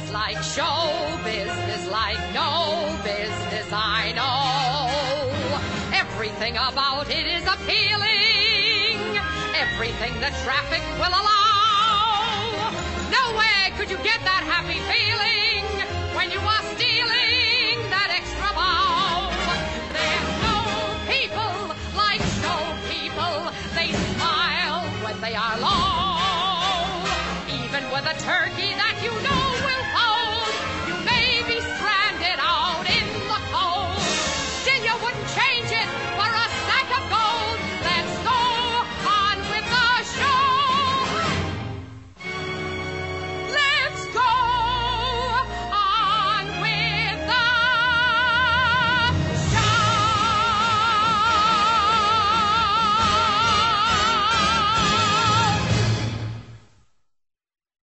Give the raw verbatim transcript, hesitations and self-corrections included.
It's like show business, like no business, I know. Everything about it is appealing, everything the traffic will allow. Nowhere could you get that happy feeling when you are stealing that extra bow. There's no people like show people. They smile when they are low, even with a turkey that